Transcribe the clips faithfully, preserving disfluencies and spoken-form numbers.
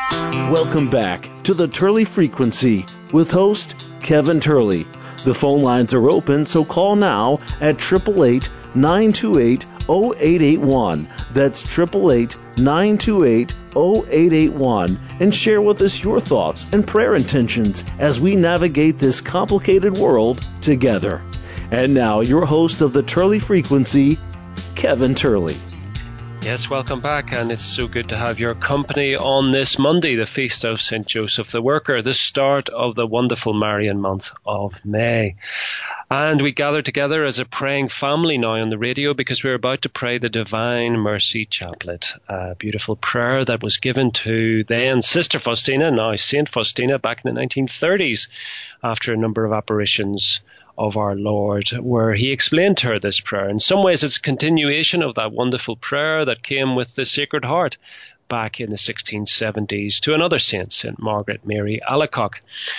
Welcome back to the Turley Frequency with host Kevin Turley. The phone lines are open, so call now at eight eight eight, nine two eight, zero eight eight one. That's eight eight eight, nine two eight, zero eight eight one. And share with us your thoughts and prayer intentions as we navigate this complicated world together. And now, your host of the Turley Frequency, Kevin Turley. Yes, welcome back, and it's so good to have your company on this Monday, the feast of Saint Joseph the Worker, the start of the wonderful Marian month of May. And we gather together as a praying family now on the radio because we're about to pray the Divine Mercy Chaplet, a beautiful prayer that was given to then Sister Faustina, now Saint Faustina, back in the nineteen thirties after a number of apparitions of our Lord, where he explained to her this prayer. In some ways, it's a continuation of that wonderful prayer that came with the Sacred Heart back in the sixteen seventies to another saint, Saint Margaret Mary Alacoque.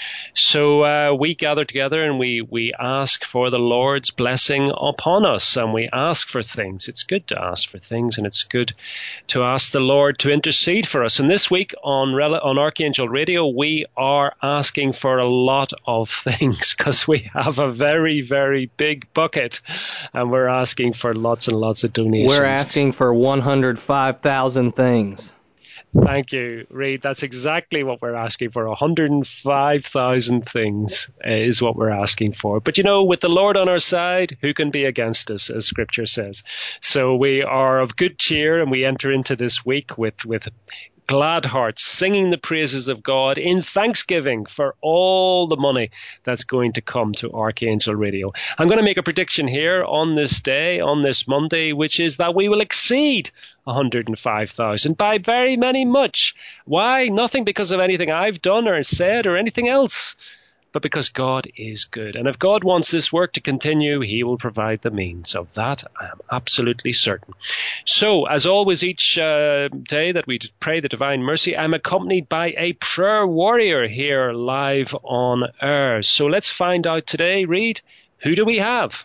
So uh, we gather together and we, we ask for the Lord's blessing upon us, and we ask for things. It's good to ask for things, and it's good to ask the Lord to intercede for us. And this week on, on Archangel Radio, we are asking for a lot of things because we have a very, very big bucket, and we're asking for lots and lots of donations. We're asking for one hundred five thousand things. Thank you, Reid. That's exactly what we're asking for. one hundred five thousand things is what we're asking for. But, you know, with the Lord on our side, who can be against us, as Scripture says? So we are of good cheer, and we enter into this week with, with glad hearts, singing the praises of God in thanksgiving for all the money that's going to come to Archangel Radio. I'm going to make a prediction here on this day, on this Monday, which is that we will exceed one hundred five thousand by very many much. Why? Nothing because of anything I've done or said or anything else, but because God is good. And if God wants this work to continue, he will provide the means. Of that, I am absolutely certain. So, as always, each uh, day that we pray the Divine Mercy, I'm accompanied by a prayer warrior here live on air. So let's find out today, Reid, who do we have?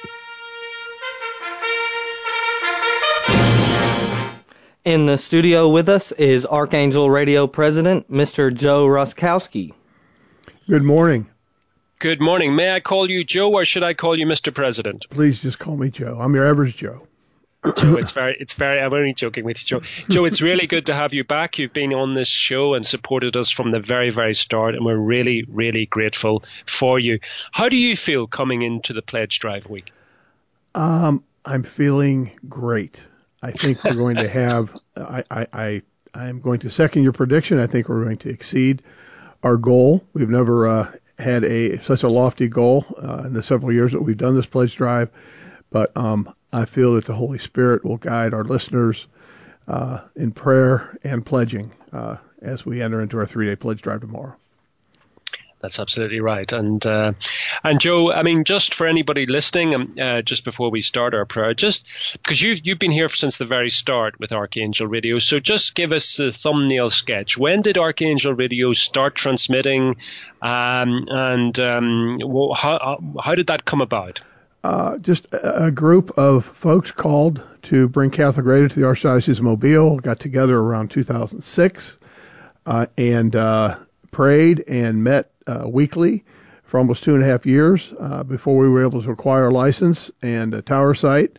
In the studio with us is Archangel Radio President, Mister Joe Ruskowski. Good morning. Good morning. May I call you Joe, or should I call you Mister President? Please just call me Joe. I'm your average Joe. Joe, it's very, it's very, I'm only joking with you, Joe. Joe, it's really good to have you back. You've been on this show and supported us from the very, very start, and we're really, really grateful for you. How do you feel coming into the Pledge Drive week? Um, I'm feeling great. I think we're going to have, I, I, I, I'm going to second your prediction. I think we're going to exceed our goal. We've never uh, had a such a lofty goal uh, in the several years that we've done this pledge drive, but um, I feel that the Holy Spirit will guide our listeners uh, in prayer and pledging uh, as we enter into our three-day pledge drive tomorrow. That's absolutely right. And, uh, and Joe, I mean, just for anybody listening, um, uh, just before we start our prayer, just because you've, you've been here since the very start with Archangel Radio. So just give us the thumbnail sketch. When did Archangel Radio start transmitting? Um, and, um, well, how, how did that come about? Uh, just a group of folks called to bring Catholic radio to the Archdiocese of Mobile, got together around two thousand six, uh, and, uh, prayed and met Uh, weekly for almost two and a half years uh, before we were able to acquire a license and a tower site,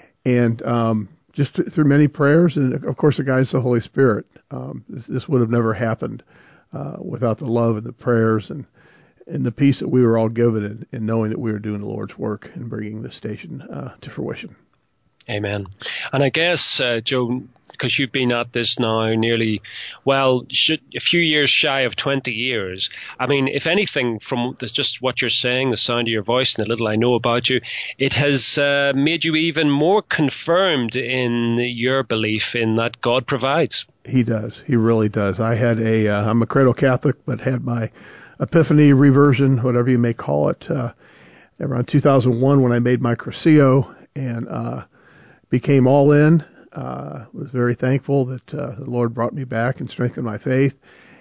and um, just th- through many prayers and, of course, the guidance of the Holy Spirit. Um, this, this would have never happened uh, without the love and the prayers and, and the peace that we were all given in, in knowing that we were doing the Lord's work and bringing the station uh, to fruition. Amen. And I guess, uh, Joe, because you've been at this now nearly, well, should, a few years shy of twenty years. I mean, if anything, from this, just what you're saying, the sound of your voice and the little I know about you, it has uh, made you even more confirmed in your belief in that God provides. He does. He really does. I had a, uh, I'm a cradle Catholic, but had my epiphany, reversion, whatever you may call it, uh, around two thousand one when I made my Crescio and uh, became all in. Uh, was very thankful that uh, the Lord brought me back and strengthened my faith,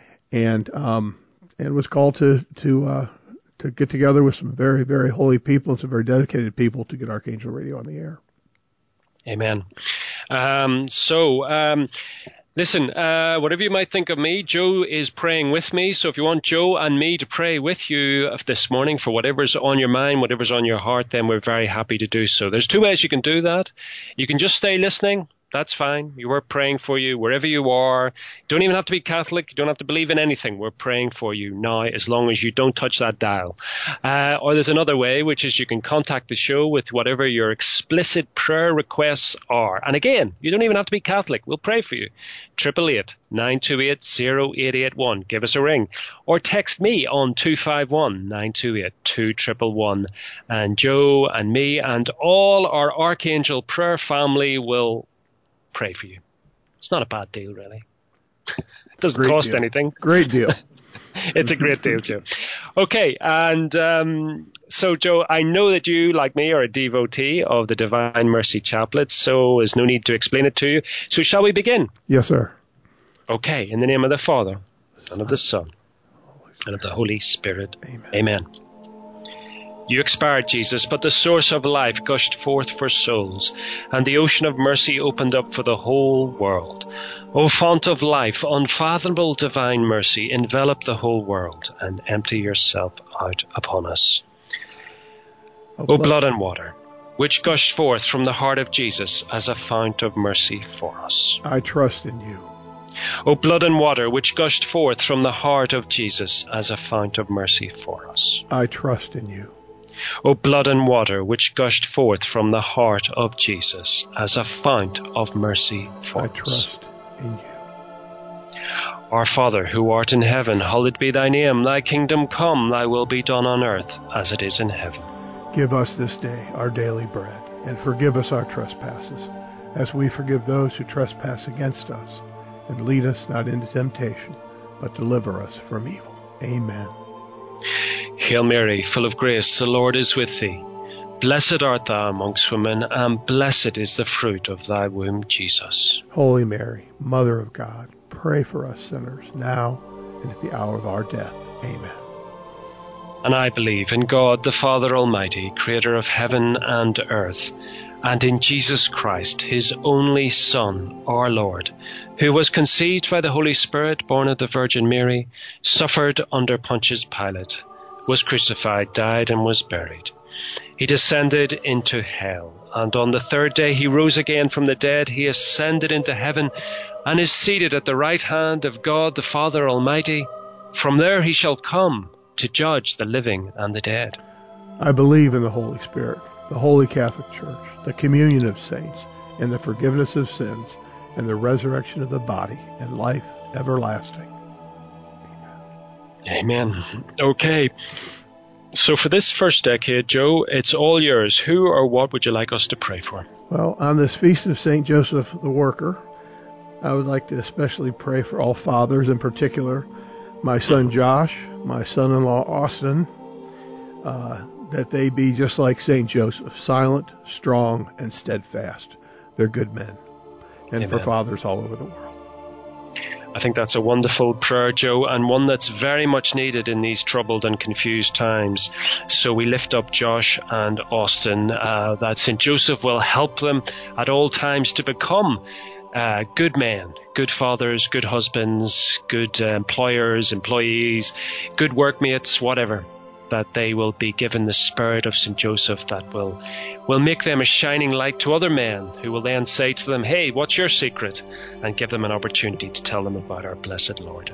and um, and was called to to uh, to get together with some very very holy people and some very dedicated people to get Archangel Radio on the air. Amen. Um, so. Um, Listen, uh, whatever you might think of me, Joe is praying with me. So if you want Joe and me to pray with you this morning for whatever's on your mind, whatever's on your heart, then we're very happy to do so. There's two ways you can do that. You can just stay listening. That's fine. We're praying for you wherever you are. You don't even have to be Catholic. You don't have to believe in anything. We're praying for you now, as long as you don't touch that dial. Uh, or there's another way, which is you can contact the show with whatever your explicit prayer requests are. And again, you don't even have to be Catholic. We'll pray for you. Triple eight nine two eight zero eight eight one. Give us a ring, or text me on two five one nine two eight two one one one. And Joe and me and all our Archangel Prayer family will pray for you. It's not a bad deal, really. It doesn't Great cost deal. anything. Great deal. It's a great deal, Joe. Okay, and um, so, Joe, I know that you, like me, are a devotee of the Divine Mercy Chaplet, so there's no need to explain it to you. So shall we begin? Yes, sir. Okay, in the name of the Father, and of the Son, and of the Holy Spirit. Amen. Amen. You expired, Jesus, but the source of life gushed forth for souls, and the ocean of mercy opened up for the whole world. O font of life, unfathomable divine mercy, envelop the whole world and empty yourself out upon us. O blood and water, which gushed forth from the heart of Jesus as a fount of mercy for us. I trust in you. O blood and water, which gushed forth from the heart of Jesus as a fount of mercy for us. I trust in you. O blood and water, which gushed forth from the heart of Jesus as a fount of mercy for I us. trust in you. Our Father, who art in heaven, hallowed be thy name. Thy kingdom come, thy will be done on earth as it is in heaven. Give us this day our daily bread, and forgive us our trespasses, as we forgive those who trespass against us. And lead us not into temptation, but deliver us from evil. Amen. Hail Mary, full of grace, the Lord is with thee. Blessed art thou amongst women, and blessed is the fruit of thy womb, Jesus. Holy Mary, Mother of God, pray for us sinners, now and at the hour of our death. Amen. And I believe in God, the Father Almighty, creator of heaven and earth, and in Jesus Christ, his only Son, our Lord, who was conceived by the Holy Spirit, born of the Virgin Mary, suffered under Pontius Pilate, was crucified, died, and was buried. He descended into hell, and on the third day he rose again from the dead. He ascended into heaven and is seated at the right hand of God the Father Almighty. From there he shall come to judge the living and the dead. I believe in the Holy Spirit, the Holy Catholic Church, the communion of saints, and the forgiveness of sins, and the resurrection of the body, and life everlasting. Amen. Okay. So for this first decade, Joe, it's all yours. Who or what would you like us to pray for? Well, on this feast of Saint Joseph the Worker, I would like to especially pray for all fathers, in particular my son Josh, my son-in-law Austin, uh, that they be just like Saint Joseph, silent, strong, and steadfast. They're good men. And Amen. For fathers all over the world. I think that's a wonderful prayer, Joe, and one that's very much needed in these troubled and confused times. So we lift up Josh and Austin, uh, that Saint Joseph will help them at all times to become uh, good men, good fathers, good husbands, good uh, employers, employees, good workmates, whatever, that they will be given the spirit of Saint Joseph that will will make them a shining light to other men, who will then say to them, hey, what's your secret? And give them an opportunity to tell them about our blessed Lord.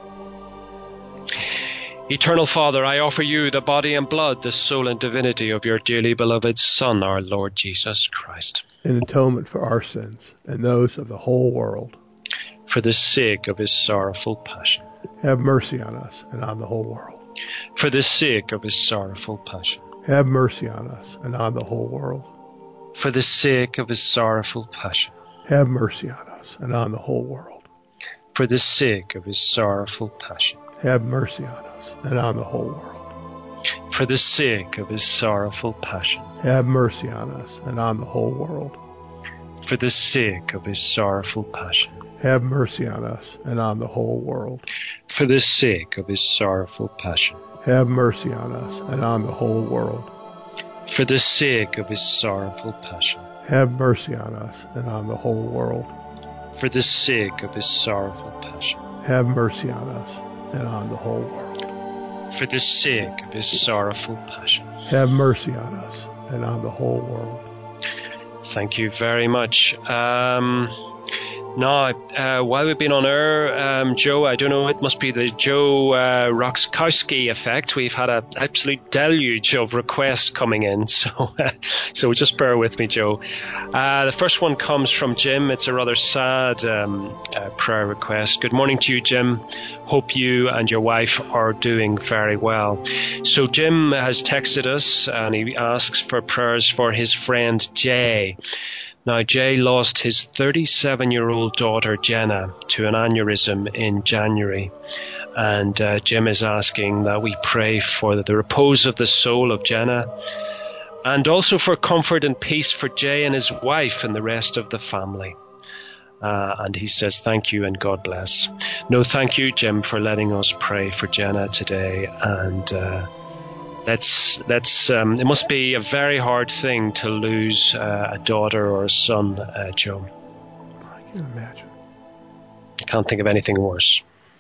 Eternal Father, I offer you the body and blood, the soul and divinity of your dearly beloved Son, our Lord Jesus Christ. In atonement for our sins and those of the whole world. For the sake of his sorrowful passion. Have mercy on us and on the whole world. For the sake of his sorrowful passion. Have mercy on us and on the whole world. For the sake of his sorrowful passion. Have mercy on us and on the whole world. For the sake of his sorrowful passion. Have mercy on us and on the whole world. For the sake of his sorrowful passion. Have mercy on us and on the whole world. For the sake of his sorrowful passion. Have mercy on us and on the whole world. For the sake of his sorrowful passion. Have mercy on us and on the whole world. For the sake of his sorrowful passion. Have mercy on us and on the whole world. For for the sake of his sorrowful passion. Have mercy on us and on the whole world. For the sake of his sorrowful passion. Have mercy on us and on the whole world. Thank you very much. Um, now, uh, while we've been on air, um, Joe, I don't know, it must be the Joe uh, Roxkowski effect. We've had an absolute deluge of requests coming in, so uh, so just bear with me, Joe. Uh, the first one comes from Jim. It's a rather sad um, uh, prayer request. Good morning to you, Jim. Hope you and your wife are doing very well. So Jim has texted us and he asks for prayers for his friend Jay. Now, Jay lost his thirty-seven-year-old daughter, Jenna, to an aneurysm in January. And uh, Jim is asking that we pray for the repose of the soul of Jenna and also for comfort and peace for Jay and his wife and the rest of the family. Uh, and he says, thank you and God bless. No, thank you, Jim, for letting us pray for Jenna today. And uh, That's, that's, um, it must be a very hard thing to lose uh, a daughter or a son, uh, Joe. I can imagine. I can't think of anything worse.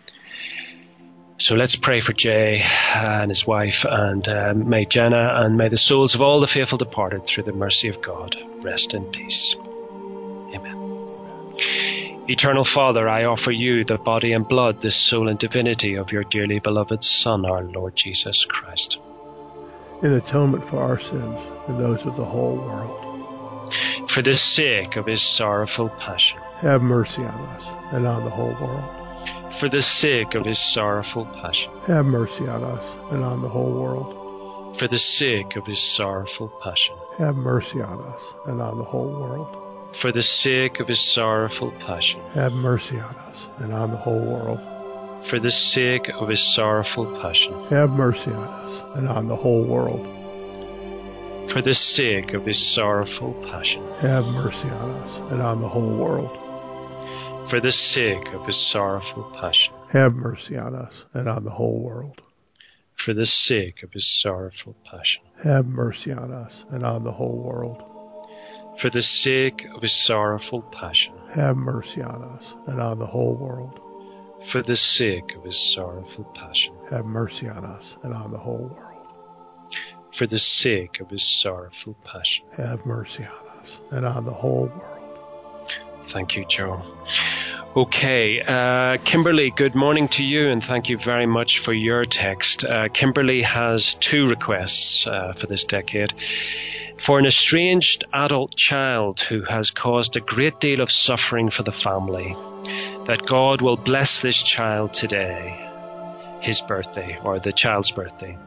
So let's pray for Jay and his wife, and uh, may Jenna and may the souls of all the faithful departed through the mercy of God rest in peace. Amen. Eternal Father, I offer you the body and blood, the soul and divinity of your dearly beloved Son, our Lord Jesus Christ, in atonement for our sins and those of the whole world. For the sake of his sorrowful passion. Have mercy on us and on the whole world. For the sake of his sorrowful passion. Have mercy on us and on the whole world. For the sake of his sorrowful passion. Have mercy on us and on the whole world. For the sake of his sorrowful passion. Have mercy on us and on the whole world. For the sake of his sorrowful passion. Have mercy on us and on the whole world. For the sake of his sorrowful passion. Have mercy on us and on the whole world. For the sake of his sorrowful passion. Have mercy on us and on the whole world. For the sake of his sorrowful passion. Have mercy on us and on the whole world. For the sake of his sorrowful passion. Have mercy on us and on the whole world. For the sake of his sorrowful passion. Have mercy on us and on the whole world. For the sake of his sorrowful passion. Have mercy on us and on the whole world. Thank you, Joe. Okay, uh, Kimberly, good morning to you, and thank you very much for your text. Uh, Kimberly has two requests uh, for this decade. For an estranged adult child who has caused a great deal of suffering for the family, that God will bless this child today, his birthday, or the child's birthday.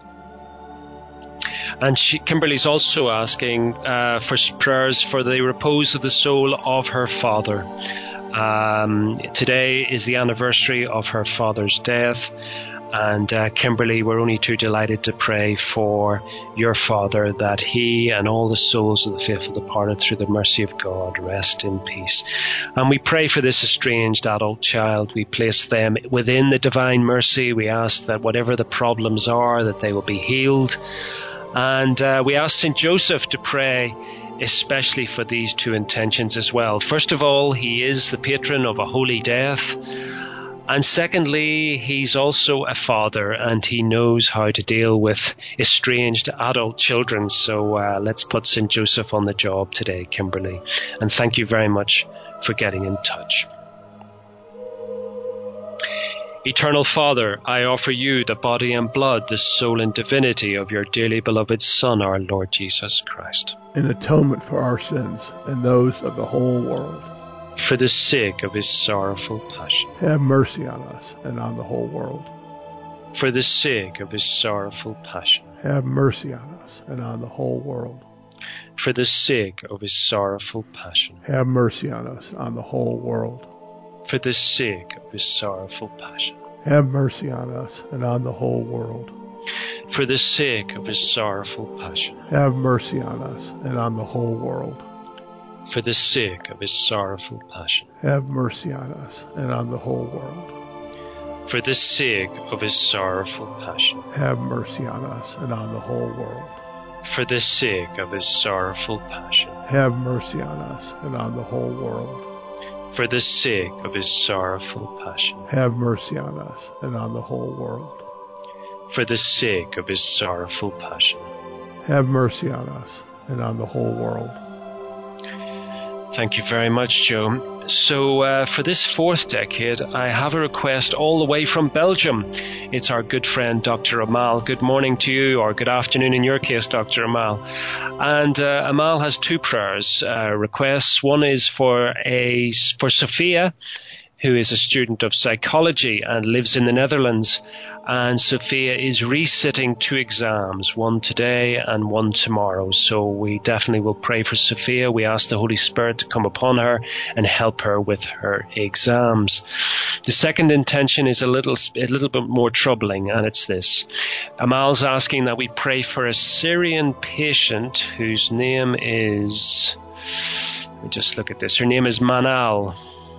And she, Kimberly's also asking uh, for prayers for the repose of the soul of her father. Um, today is the anniversary of her father's death. And uh, Kimberly, we're only too delighted to pray for your father, that he and all the souls of the faithful departed through the mercy of God rest in peace. And we pray for this estranged adult child. We place them within the divine mercy. We ask that whatever the problems are, that they will be healed. And uh, we ask Saint Joseph to pray especially for these two intentions as well. First of all, he is the patron of a holy death. And secondly, he's also a father, and he knows how to deal with estranged adult children. So uh, let's put Saint Joseph on the job today, Kimberly. And thank you very much for getting in touch. Eternal Father, I offer you the body and blood, the soul and divinity of your dearly beloved Son, our Lord Jesus Christ, in atonement for our sins and those of the whole world. For the sake of his sorrowful passion. Have mercy on us and on the whole world. For the sake of his sorrowful passion. Have mercy on us and on the whole world. For the sake of his sorrowful passion. Have mercy on us on the whole world. For the sake of his sorrowful passion. Have mercy on us and on the whole world. For the sake of his sorrowful passion. Have mercy on us and on the whole world. For the sake of his sorrowful passion. Have mercy on us and on the whole world. For the sake of his sorrowful passion. Have mercy on us and on the whole world. For the sake of his sorrowful passion. Have mercy on us and on the whole world. for the sake of his sorrowful passion. Have mercy on us and on the whole world. For the sake of his sorrowful passion. Have mercy on us and on the whole world. Thank you very much, Joe. So uh, for this fourth decade, I have a request all the way from Belgium. It's our good friend, Doctor Amal. Good morning to you, or good afternoon in your case, Doctor Amal. And uh, Amal has two prayers uh, requests. One is for a for Sophia, who is a student of psychology and lives in the Netherlands. And Sophia is resitting two exams, one today and one tomorrow. So we definitely will pray for Sophia. We ask the Holy Spirit to come upon her and help her with her exams. The second intention is a little, a little bit more troubling, and it's this. Amal's asking that we pray for a Syrian patient whose name is, let me just look at this. Her name is Manal.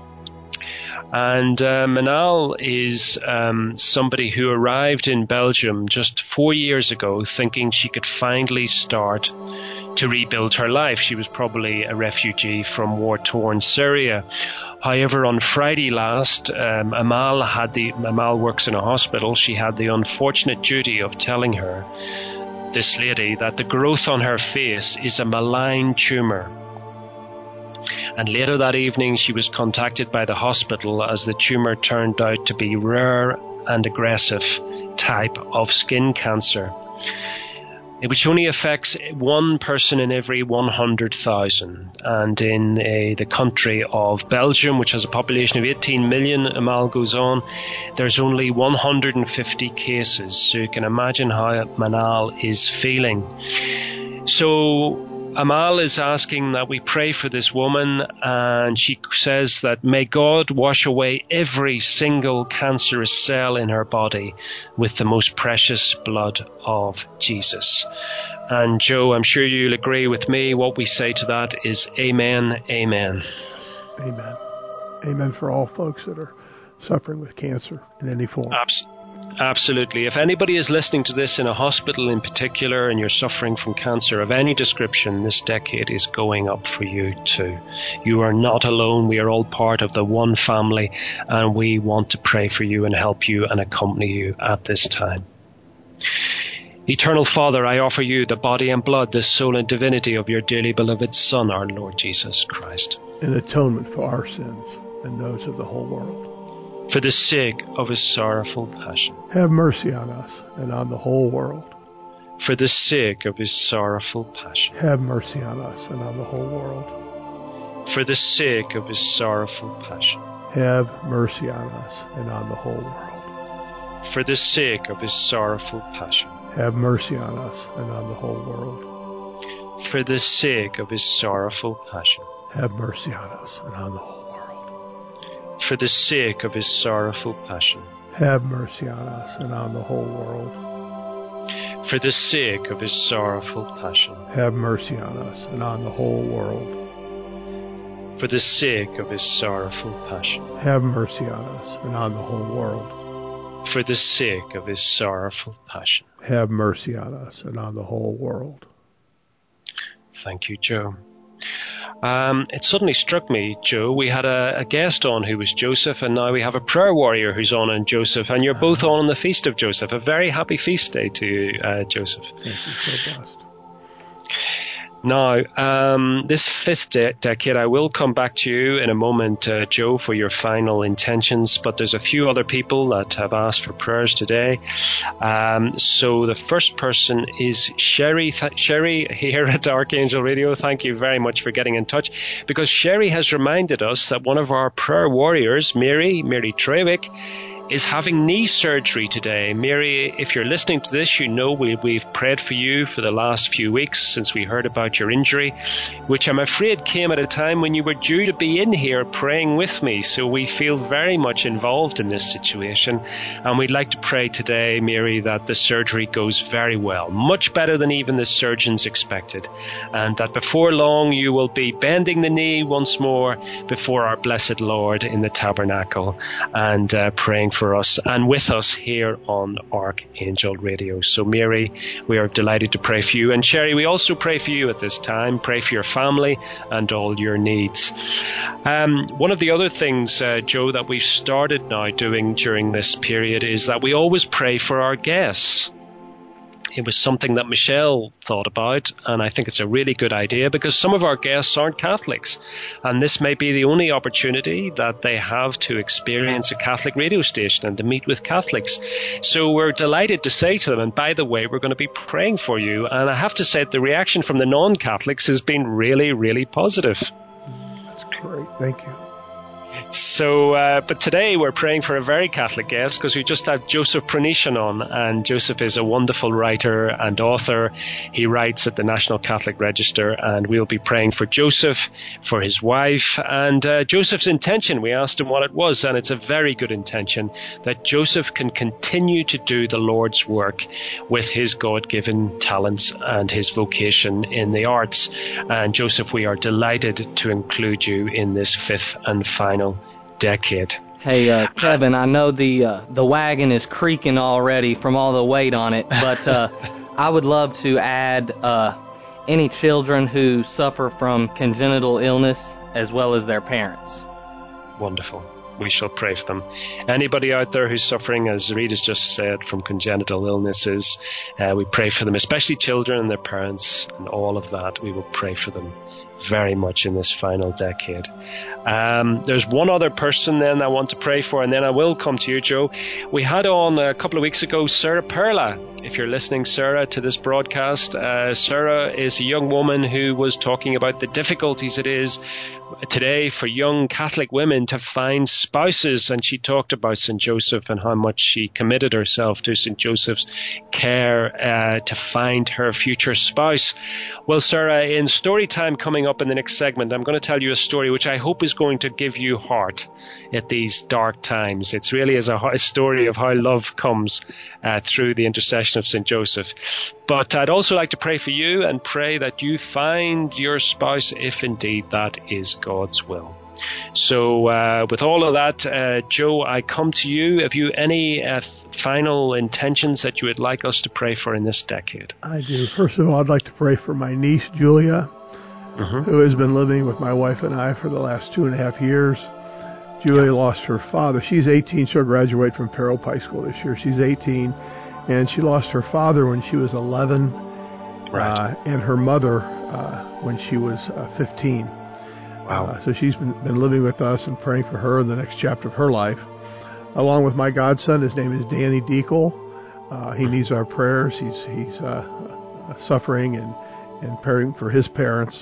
And uh, Manal is um, somebody who arrived in Belgium just four years ago thinking she could finally start to rebuild her life. She was probably a refugee from war-torn Syria. However, on Friday last, um, Amal had the Amal works in a hospital. She had the unfortunate duty of telling her, this lady, that the growth on her face is a malign tumour. And later that evening, she was contacted by the hospital as the tumour turned out to be rare and aggressive type of skin cancer, which only affects one person in every one hundred thousand. And in uh, the country of Belgium, which has a population of eighteen million, Amal goes on, there's only one hundred fifty cases. So you can imagine how Manal is feeling. So Amal is asking that we pray for this woman, and she says that may God wash away every single cancerous cell in her body with the most precious blood of Jesus. And Joe, I'm sure you'll agree with me. What we say to that is amen, amen. Amen. Amen for all folks that are suffering with cancer in any form. Absolutely. Absolutely. If anybody is listening to this in a hospital in particular and you're suffering from cancer of any description, this decade is going up for you too. You are not alone. We are all part of the one family, and we want to pray for you and help you and accompany you at this time. Eternal Father, I offer you the body and blood, the soul and divinity of your dearly beloved Son, our Lord Jesus Christ. In atonement for our sins and those of the whole world. For the sake of his sorrowful passion. Have mercy on us and on the whole world. For the sake of his sorrowful passion. Have mercy on us and on the whole world. For the sake of his sorrowful passion. Have mercy on us and on the whole world. For the sake of his sorrowful passion. Have mercy on us and on the whole world. For the sake of his sorrowful passion. Have mercy on us and on the whole world. For the sake of his sorrowful passion. Have mercy on us and on the whole world. For the sake of his sorrowful passion. Have mercy on us and on the whole world. For the sake of his sorrowful passion. Have mercy on us and on the whole world. For the sake of his sorrowful passion. Have mercy on us and on the whole world. Thank you, Joe. Um, it suddenly struck me, Joe, we had a, a guest on who was Joseph, and now we have a prayer warrior who's on on Joseph, and you're both on on the feast of Joseph. A very happy feast day to you, uh, Joseph. Thank you, so blessed. Now, um, this fifth de- decade, I will come back to you in a moment, uh, Joe, for your final intentions, but there's a few other people that have asked for prayers today. Um, so the first person is Sherry. Th- Sherry here at Archangel Radio. Thank you very much for getting in touch, because Sherry has reminded us that one of our prayer warriors, Mary, Mary Trewick, is having knee surgery today. Mary, if you're listening to this, you know we, we've prayed for you for the last few weeks since we heard about your injury, which I'm afraid came at a time when you were due to be in here praying with me. So we feel very much involved in this situation. And we'd like to pray today, Mary, that the surgery goes very well, much better than even the surgeons expected. And that before long you will be bending the knee once more before our blessed Lord in the tabernacle and uh, praying for for us and with us here on Archangel Radio. So Mary, we are delighted to pray for you. And Sherry, we also pray for you at this time. Pray for your family and all your needs. Um, one of the other things, uh, Joe, that we've started now doing during this period is that we always pray for our guests. It was something that Michelle thought about, and I think it's a really good idea because some of our guests aren't Catholics, and this may be the only opportunity that they have to experience a Catholic radio station and to meet with Catholics. So we're delighted to say to them, and by the way, we're going to be praying for you. And I have to say that the reaction from the non-Catholics has been really, really positive. That's great. Thank you. So, uh, but today we're praying for a very Catholic guest because we just had Joseph Pranician on, and Joseph is a wonderful writer and author. He writes at the National Catholic Register, and we'll be praying for Joseph, for his wife, and uh, Joseph's intention. We asked him what it was, and it's a very good intention that Joseph can continue to do the Lord's work with his God-given talents and his vocation in the arts. And Joseph, we are delighted to include you in this fifth and final decade. Hey, uh, Kevin, I know the uh, the wagon is creaking already from all the weight on it, but uh, I would love to add uh, any children who suffer from congenital illness as well as their parents. Wonderful. We shall pray for them. Anybody out there who's suffering, as Rita's just said, from congenital illnesses, uh, we pray for them, especially children and their parents and all of that. We will pray for them very much in this final decade. Um, there's one other person then I want to pray for, and then I will come to you, Joe. We had on a couple of weeks ago Sarah Perla. If you're listening, Sarah, to this broadcast, uh, Sarah is a young woman who was talking about the difficulties it is today for young Catholic women to find spouses, and she talked about Saint Joseph and how much she committed herself to Saint Joseph's care uh, to find her future spouse. Well, Sarah, in story time coming up in the next segment, I'm going to tell you a story which I hope is going to give you heart at these dark times. It's really is a, a story of how love comes uh, through the intercession of Saint Joseph. But I'd also like to pray for you and pray that you find your spouse if indeed that is God's will. So uh, with all of that, uh, Joe, I come to you. Have you any uh, final intentions that you would like us to pray for in this decade? I do. First of all, I'd like to pray for my niece, Julia, mm-hmm. who has been living with my wife and I for the last two and a half years. Julia yeah. lost her father. She's eighteen. She'll graduate from Fairhope High School this year. She's eighteen, and she lost her father when she was eleven, right. uh, and her mother uh, when she was uh, fifteen. Wow. Uh, so she's been, been living with us and praying for her in the next chapter of her life, along with my godson. His name is Danny Deacle. Uh, he needs our prayers. He's he's uh, uh, suffering and, and praying for his parents,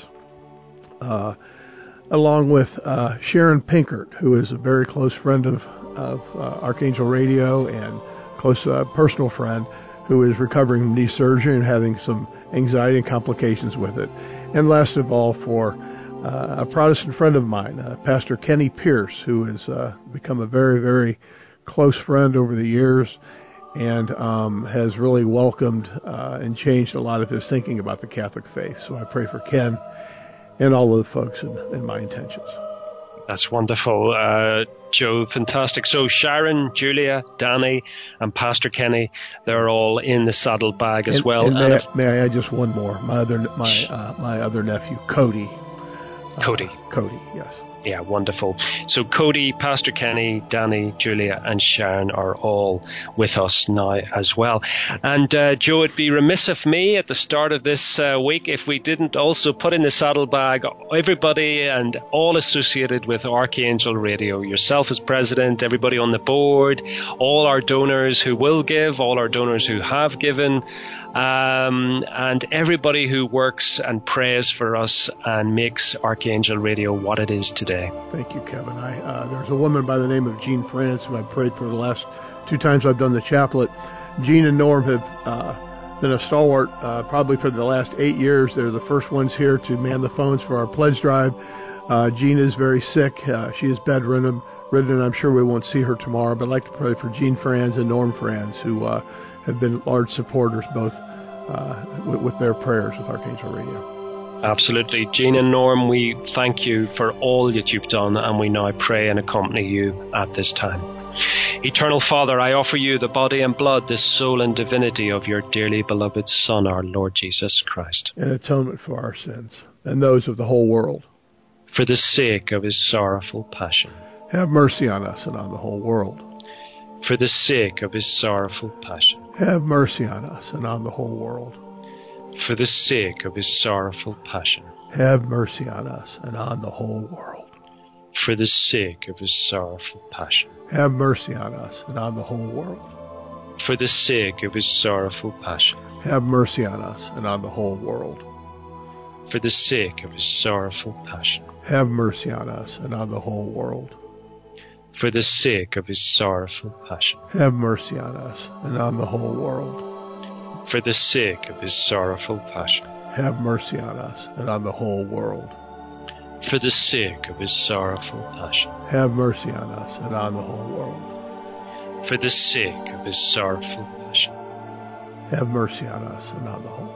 uh, along with uh, Sharon Pinkert, who is a very close friend of, of uh, Archangel Radio and close uh, personal friend, who is recovering from knee surgery and having some anxiety and complications with it. And last of all, for Uh, a Protestant friend of mine, uh, Pastor Kenny Pierce, who has uh, become a very, very close friend over the years and um, has really welcomed uh, and changed a lot of his thinking about the Catholic faith. So I pray for Ken and all of the folks in, in my intentions. That's wonderful, uh, Joe. Fantastic. So Sharon, Julia, Danny, and Pastor Kenny, they're all in the saddlebag as and, well. And may, and I, if, may I add just one more? My other, my, uh, my other nephew, Cody. Cody. Uh, Cody, yes. Yeah, wonderful. So Cody, Pastor Kenny, Danny, Julia, and Sharon are all with us now as well. And uh, Joe, it'd be remiss of me at the start of this uh, week if we didn't also put in the saddlebag everybody and all associated with Archangel Radio. Yourself as president, everybody on the board, all our donors who will give, all our donors who have given, um, and everybody who works and prays for us and makes Archangel Radio what it is today. Thank you, Kevin. I, uh, there's a woman by the name of Jean France who I've prayed for the last two times I've done the chaplet. Jean and Norm have uh, been a stalwart uh, probably for the last eight years. They're the first ones here to man the phones for our pledge drive. Uh, Jean is very sick. Uh, she is bedridden, and I'm sure we won't see her tomorrow, but I'd like to pray for Jean Franz and Norm Franz, who uh, have been large supporters both uh, with, with their prayers with Archangel Radio. Absolutely. Jean and Norm, we thank you for all that you've done, and we now pray and accompany you at this time. Eternal Father, I offer you the body and blood, the soul and divinity of your dearly beloved Son, our Lord Jesus Christ. In atonement for our sins and those of the whole world. For the sake of his sorrowful passion. Have mercy on us and on the whole world. For the sake of his sorrowful passion. Have mercy on us and on the whole world. For the sake of his sorrowful passion. Have mercy on us and on the whole world. For the sake of his sorrowful passion. Have mercy on us and on the whole world. For the sake of his sorrowful passion. Have mercy on us and on the whole world. For the sake of his sorrowful passion. Have mercy on us and on the whole world. For the sake of his sorrowful passion. Have mercy on us and on the whole world. For the sake of his sorrowful passion. Have mercy on us and on the whole world. For the sake of his sorrowful passion. Have mercy on us and on the whole world. For the sake of his sorrowful passion. Have mercy on us and on the whole world.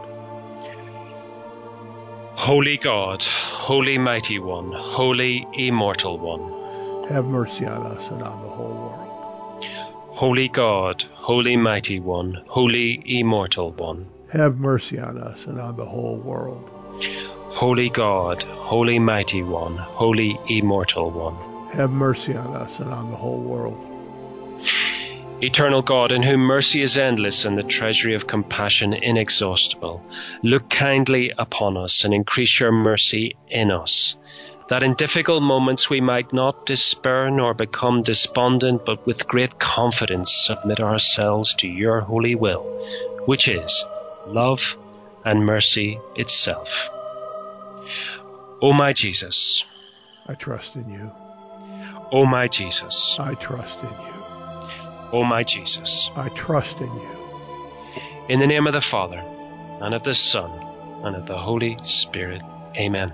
Holy God, holy mighty one, holy immortal one. Have mercy on us and on the whole world. Holy God, holy mighty one, holy immortal one. Have mercy on us and on the whole world. Holy God, holy mighty one, holy immortal one. Have mercy on us and on the whole world. Eternal God, in whom mercy is endless and the treasury of compassion inexhaustible, look kindly upon us and increase your mercy in us, that in difficult moments we might not despair nor become despondent, but with great confidence submit ourselves to your holy will, which is love and mercy itself. O my Jesus, I trust in you. O my Jesus, I trust in you. O my Jesus, I trust in you. In the name of the Father, and of the Son, and of the Holy Spirit. Amen.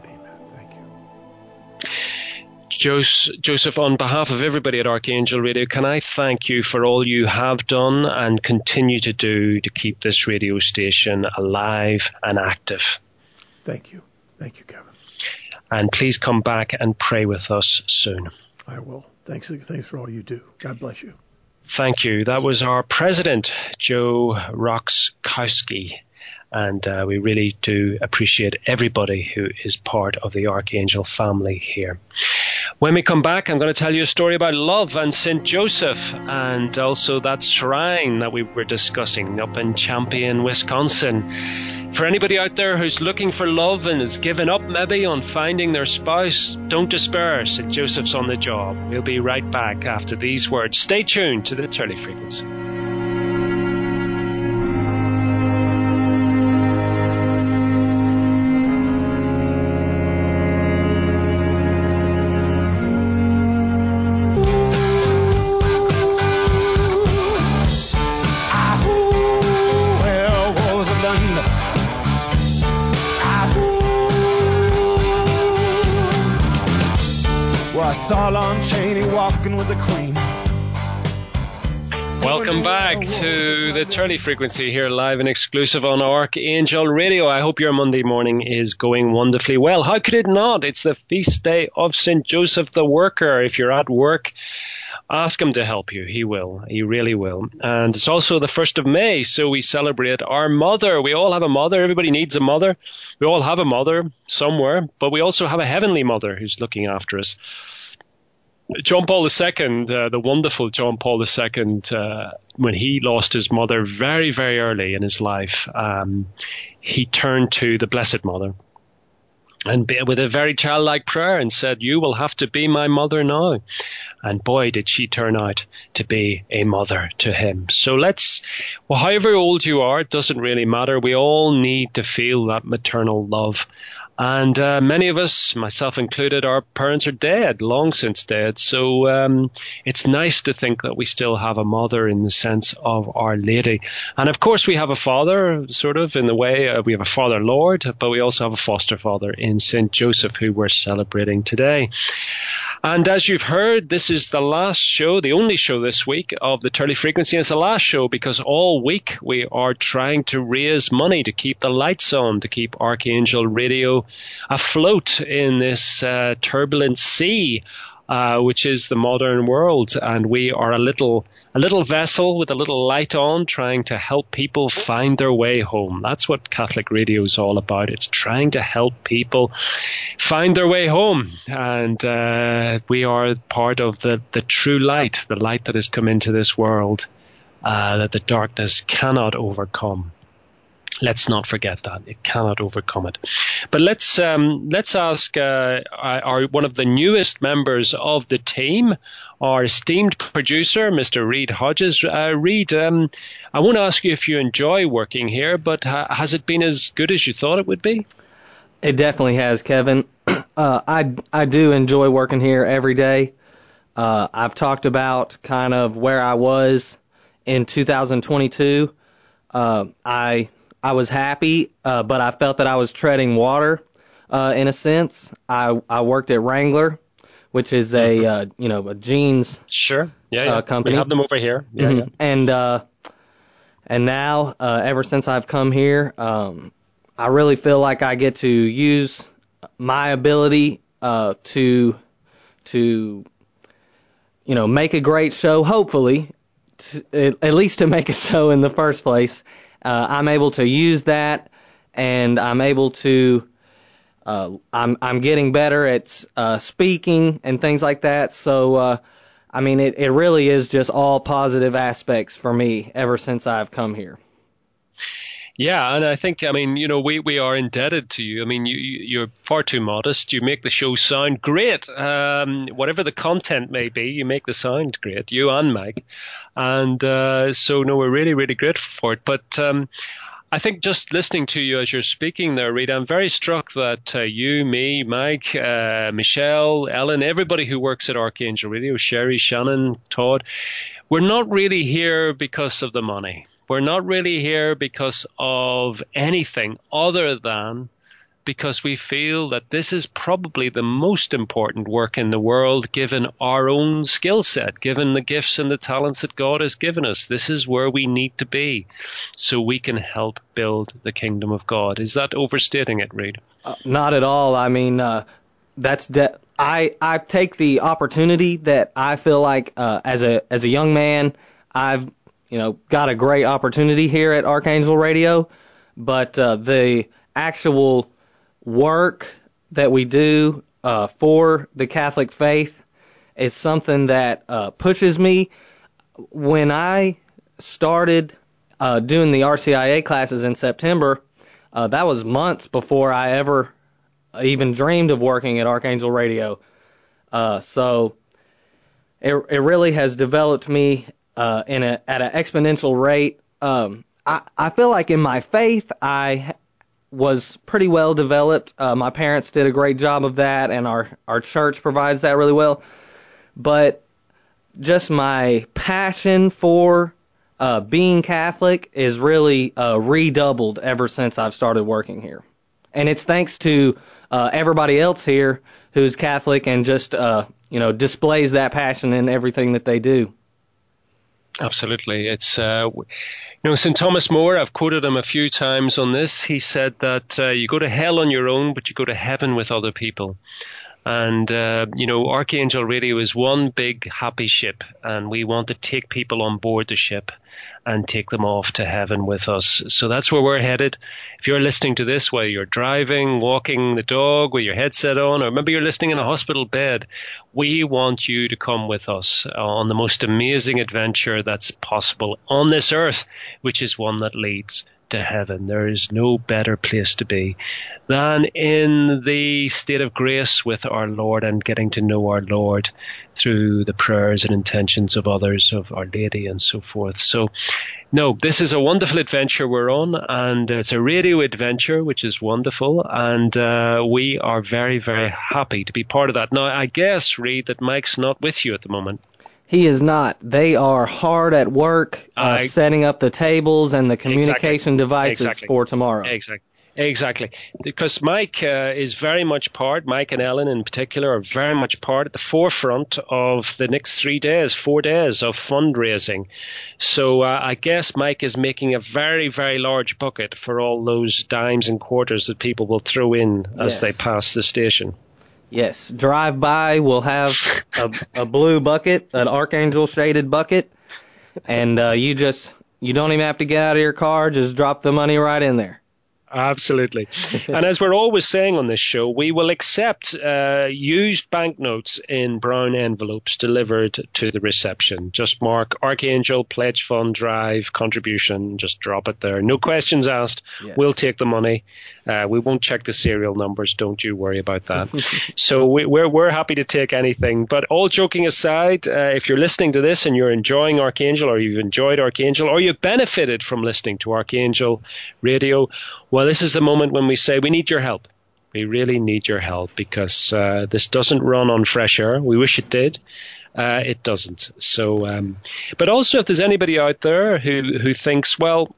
Joseph, on behalf of everybody at Archangel Radio, can I thank you for all you have done and continue to do to keep this radio station alive and active. Thank you. Thank you, Kevin. And please come back and pray with us soon. I will. Thanks, thanks for all you do. God bless you. Thank you. That was our president, Joe Roxkowski. And uh, we really do appreciate everybody who is part of the Archangel family here. When we come back, I'm going to tell you a story about love and Saint Joseph, and also that shrine that we were discussing up in Champion, Wisconsin. For anybody out there who's looking for love and has given up maybe on finding their spouse, don't despair. Saint Joseph's on the job. We'll be right back after these words. Stay tuned to the Turley Frequency. Welcome back to the Turley Frequency here, live and exclusive on Archangel Radio. I hope your Monday morning is going wonderfully well. How could it not? It's the feast day of Saint Joseph the Worker. If you're at work, ask him to help you. He will. He really will. And it's also the first of May, so we celebrate our mother. We all have a mother. Everybody needs a mother. We all have a mother somewhere, but we also have a heavenly mother who's looking after us. John Paul the Second, uh, the wonderful John Paul the Second, uh, when he lost his mother very, very early in his life, um, he turned to the Blessed Mother and be, with a very childlike prayer and said, "You will have to be my mother now." And boy, did she turn out to be a mother to him. So let's, well, however old you are, it doesn't really matter. We all need to feel that maternal love. And uh, many of us, myself included, our parents are dead, long since dead. So um, it's nice to think that we still have a mother in the sense of Our Lady. And of course, we have a father, sort of, in the way. Uh, we have a Father Lord, but we also have a foster father in Saint Joseph, who we're celebrating today. And as you've heard, this is the last show, the only show this week of the Turley Frequency. And it's the last show because all week we are trying to raise money to keep the lights on, to keep Archangel Radio afloat in this uh, turbulent sea, uh, which is the modern world. And we are a little a little vessel with a little light on, trying to help people find their way home. That's what Catholic Radio is all about. It's trying to help people find their way home. And uh, we are part of the, the true light, the light that has come into this world, uh, that the darkness cannot overcome. Let's not forget that. It cannot overcome it. But let's um, let's ask uh, our one of the newest members of the team, our esteemed producer, Mister Reed Hodges. Uh, Reed, um, I won't ask you if you enjoy working here, but ha- has it been as good as you thought it would be? It definitely has, Kevin. Uh, I I do enjoy working here every day. Uh, I've talked about kind of where I was in two thousand twenty-two. Uh, I I was happy, uh, but I felt that I was treading water, uh, in a sense. I, I worked at Wrangler, which is a, uh, you know, a jeans sure. yeah, yeah. Uh, company. We have them over here. Yeah, mm-hmm. yeah. And, uh, and now, uh, ever since I've come here, um, I really feel like I get to use my ability, uh, to, to, you know, make a great show, hopefully, to, at least to make a show in the first place. Uh, I'm able to use that, and I'm able to, uh, I'm, I'm getting better at, uh, speaking and things like that. So, uh, I mean, it, it really is just all positive aspects for me ever since I've come here. Yeah, and I think, I mean, you know, we, we are indebted to you. I mean, you, you're far too modest. You make the show sound great. Um, whatever the content may be, you make the sound great, you and Meg. And uh, so, no, we're really, really grateful for it. But um, I think just listening to you as you're speaking there, Reed, I'm very struck that uh, you, me, Mike, uh, Michelle, Ellen, everybody who works at Archangel Radio, Sherry, Shannon, Todd, we're not really here because of the money. We're not really here because of anything other than because we feel that this is probably the most important work in the world, given our own skill set, given the gifts and the talents that God has given us. This is where we need to be so we can help build the kingdom of God. Is that overstating it, Reed? Uh, not at all. I mean, uh, that's de- I I take the opportunity that I feel like uh, as a as a young man, I've you know, got a great opportunity here at Archangel Radio, but uh, the actual work that we do uh, for the Catholic faith is something that uh, pushes me. When I started uh, doing the R C I A classes in September, uh, that was months before I ever even dreamed of working at Archangel Radio. Uh, so it, it really has developed me Uh, in a, at an exponential rate. Um, I, I feel like in my faith, I was pretty well developed. Uh, my parents did a great job of that, and our, our church provides that really well. But just my passion for uh, being Catholic is really uh, redoubled ever since I've started working here. And it's thanks to uh, everybody else here who's Catholic and just, uh, you know, displays that passion in everything that they do. Absolutely. It's, uh, you know, Saint Thomas More, I've quoted him a few times on this. He said that uh, you go to hell on your own, but you go to heaven with other people. And, uh, you know, Archangel Radio is one big happy ship, and we want to take people on board the ship and take them off to heaven with us. So that's where we're headed. If you're listening to this while you're driving, walking the dog with your headset on, or maybe you're listening in a hospital bed, we want you to come with us on the most amazing adventure that's possible on this earth, which is one that leads to heaven. There is no better place to be than in the state of grace with our Lord and getting to know our Lord through the prayers and intentions of others, of Our Lady and so forth. So, no, this is a wonderful adventure we're on, and it's a radio adventure, which is wonderful, and uh, we are very, very happy to be part of that. Now, I guess, Reed, that Mike's not with you at the moment. He is not. They are hard at work uh, I, setting up the tables and the communication exactly, devices exactly, for tomorrow. Exactly. Exactly. Because Mike uh, is very much part, Mike and Ellen in particular are very much part at the forefront of the next three days, four days of fundraising. So uh, I guess Mike is making a very, very large bucket for all those dimes and quarters that people will throw in as Yes. they pass the station. Yes, drive by, we'll have a, a blue bucket, an Archangel shaded bucket, and uh, you just, you don't even have to get out of your car, just drop the money right in there. Absolutely. And as we're always saying on this show, we will accept uh, used banknotes in brown envelopes delivered to the reception. Just mark Archangel, Pledge Fund, Drive, Contribution. Just drop it there. No questions asked. Yes. We'll take the money. Uh, we won't check the serial numbers. Don't you worry about that. So we, we're we're happy to take anything. But all joking aside, uh, if you're listening to this and you're enjoying Archangel, or you've enjoyed Archangel, or you've benefited from listening to Archangel Radio, well, this is the moment when we say we need your help. We really need your help, because uh, this doesn't run on fresh air. We wish it did. Uh, it doesn't. So, um, but also if there's anybody out there who, who thinks, well,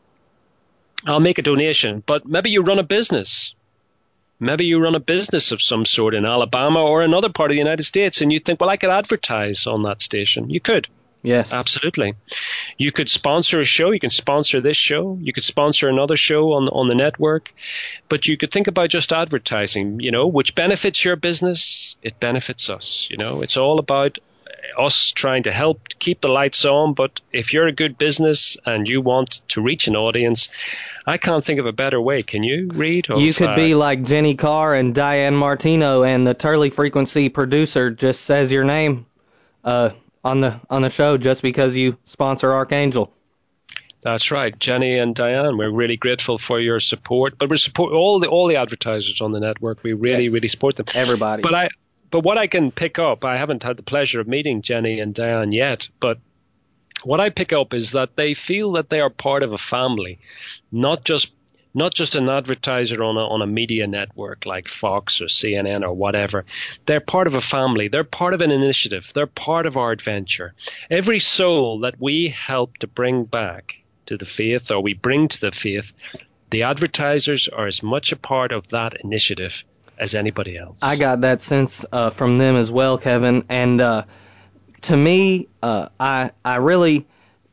I'll make a donation, but maybe you run a business. Maybe you run a business of some sort in Alabama or another part of the United States, and you think, well, I could advertise on that station. You could. Yes. Absolutely. You could sponsor a show. You can sponsor this show. You could sponsor another show on on the network. But you could think about just advertising, you know, which benefits your business. It benefits us. You know, it's all about us trying to help keep the lights on. But if you're a good business and you want to reach an audience, I can't think of a better way. Can you, Reed? Of, you could uh, be like Jenny Carr and Diane Martino, and the Turley Frequency producer just says your name uh, on the on the show just because you sponsor Archangel. That's right, Jenny and Diane. We're really grateful for your support. But we support all the all the advertisers on the network. We really, Yes. really support them. Everybody. But I, but what I can pick up, I haven't had the pleasure of meeting Jenny and Diane yet, but what I pick up is that they feel that they are part of a family, not just not just an advertiser on a on a media network like Fox or C N N or whatever. They're part of a family. They're part of an initiative. They're part of our adventure. Every soul that we help to bring back to the faith, or we bring to the faith, the advertisers are as much a part of that initiative as anybody else. I got that sense uh, from them as well, Kevin. And uh, to me, uh, I I really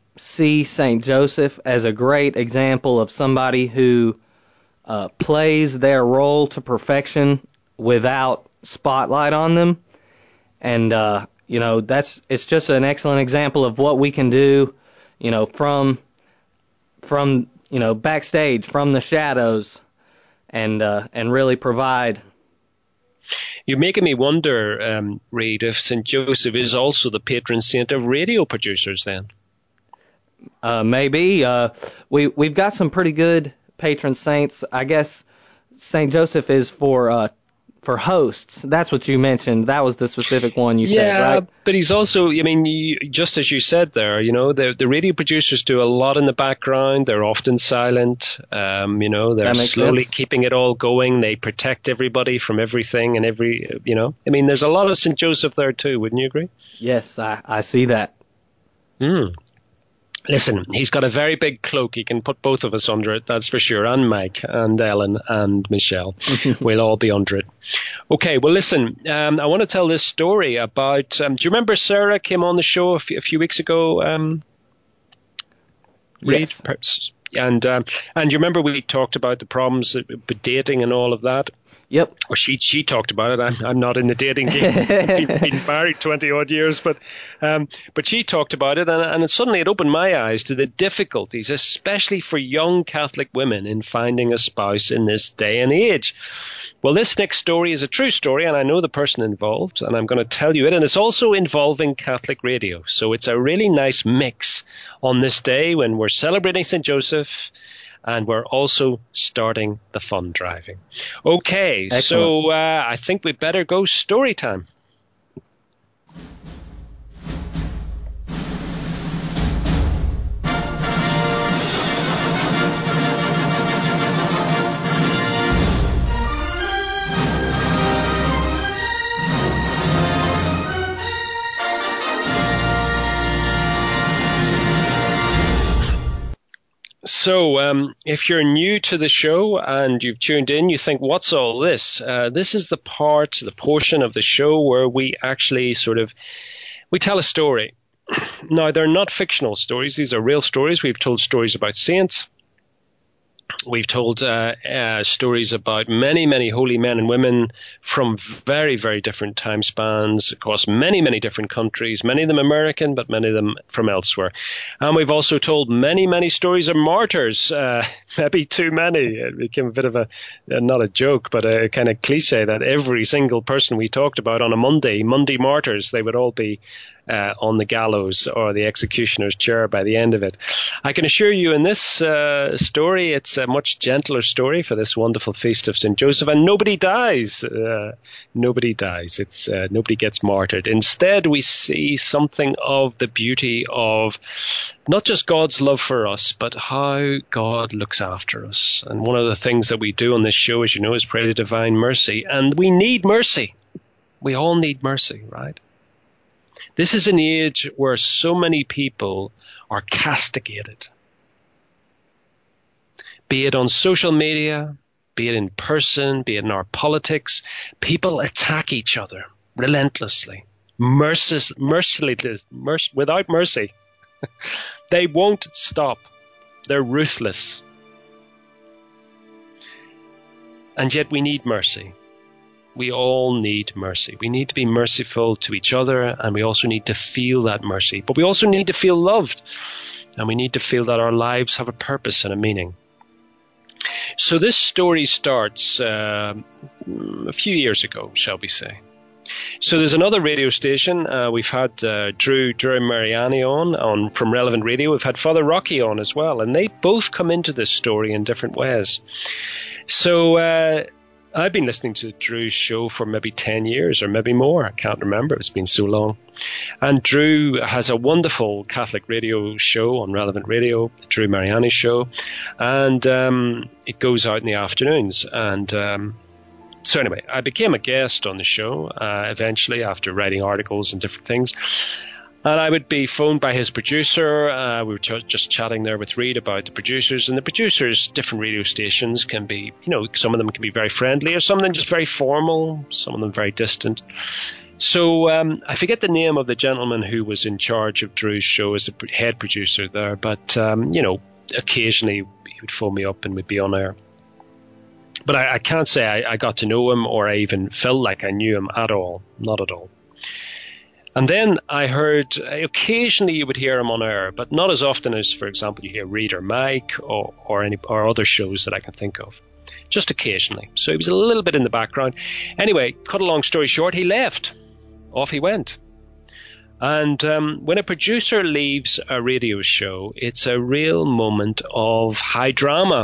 see Saint Joseph as a great example of somebody who uh, plays their role to perfection without spotlight on them. And uh, you know, that's it's just an excellent example of what we can do, you know, from from you know backstage, from the shadows, and uh, and really provide. You're making me wonder, um, Reed, if Saint Joseph is also the patron saint of radio producers then. Uh, maybe. Uh, we, we've got some pretty good patron saints. I guess Saint Joseph is for uh, for hosts. That's what you mentioned. That was the specific one you yeah, said, right? But he's also, I mean, you, just as you said there, you know, the, the radio producers do a lot in the background. They're often silent. Um, you know, they're slowly sense. keeping it all going. They protect everybody from everything and every, you know. I mean, there's a lot of Saint Joseph there too, wouldn't you agree? Yes, I, I see that. Hmm. Listen, he's got a very big cloak. He can put both of us under it, that's for sure. And Mike and Ellen and Michelle. We'll all be under it. Okay, well, listen, um, I want to tell this story about... Um, do you remember Sarah came on the show a few, a few weeks ago? Um, Yes. Reed? And, um, and you remember we talked about the problems with dating and all of that? Yep. Or she she talked about it. I'm, I'm not in the dating game. I've been married twenty odd years, but um, but she talked about it, and, and it suddenly it opened my eyes to the difficulties, especially for young Catholic women, in finding a spouse in this day and age. Well, this next story is a true story, and I know the person involved, and I'm going to tell you it. And it's also involving Catholic radio, so it's a really nice mix on this day when we're celebrating Saint Joseph. And we're also starting the fund driving. Okay, Excellent. so uh, I think we'd better go story time. So um, if you're new to the show and you've tuned in, you think, what's all this? Uh, this is the part, the portion of the show where we actually sort of, we tell a story. Now, they're not fictional stories. These are real stories. We've told stories about saints. We've told uh, uh, stories about many, many holy men and women from very, very different time spans across many, many different countries, many of them American, but many of them from elsewhere. And we've also told many, many stories of martyrs, uh, maybe too many. It became a bit of a, uh, not a joke, but a kind of cliche that every single person we talked about on a Monday, Monday martyrs, they would all be Uh, on the gallows or the executioner's chair by the end of it. I can assure you in this uh, story, it's a much gentler story for this wonderful feast of Saint Joseph, and nobody dies. Uh, nobody dies. It's uh, nobody gets martyred. Instead, we see something of the beauty of not just God's love for us, but how God looks after us. And one of the things that we do on this show, as you know, is pray the divine mercy. And we need mercy. We all need mercy, right? This is an age where so many people are castigated. Be it on social media, be it in person, be it in our politics, people attack each other relentlessly, merciless, mercilessly, merc- without mercy. They won't stop. They're ruthless. And yet we need mercy. We all need mercy. We need to be merciful to each other, and we also need to feel that mercy. But we also need to feel loved, and we need to feel that our lives have a purpose and a meaning. So this story starts uh, a few years ago, shall we say. So there's another radio station. Uh, we've had uh, Drew, Drew Mariani on, on from Relevant Radio. We've had Father Rocky on as well, and they both come into this story in different ways. So uh, I've been listening to Drew's show for maybe ten years or maybe more. I can't remember. It's been so long. And Drew has a wonderful Catholic radio show on Relevant Radio, the Drew Mariani Show. And um, it goes out in the afternoons. And um, so anyway, I became a guest on the show uh, eventually after writing articles and different things. And I would be phoned by his producer. Uh, we were ch- just chatting there with Reed about the producers. And the producers, different radio stations can be, you know, some of them can be very friendly or some of them just very formal, some of them very distant. So um, I forget the name of the gentleman who was in charge of Drew's show as the head producer there. But, um, you know, occasionally he would phone me up and we'd be on air. But I, I can't say I, I got to know him or I even felt like I knew him at all. Not at all. And then I heard, occasionally you would hear him on air, but not as often as, for example, you hear Reed or Mike or, or, any, or other shows that I can think of. Just occasionally. So he was a little bit in the background. Anyway, cut a long story short, he left. Off he went. And um, when a producer leaves a radio show, it's a real moment of high drama.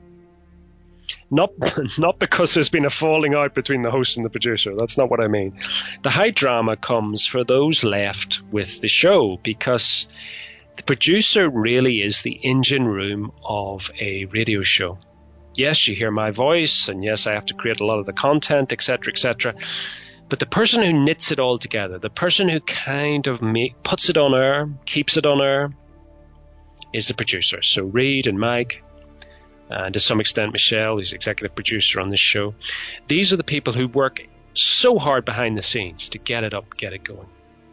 Not not because there's been a falling out between the host and the producer. That's not what I mean. The high drama comes for those left with the show because the producer really is the engine room of a radio show. Yes, you hear my voice, and yes, I have to create a lot of the content, et cetera, et cetera. But the person who knits it all together, the person who kind of make, puts it on air, keeps it on air, is the producer. So Reed and Mike, and to some extent Michelle, who's executive producer on this show. These are the people who work so hard behind the scenes to get it up, get it going.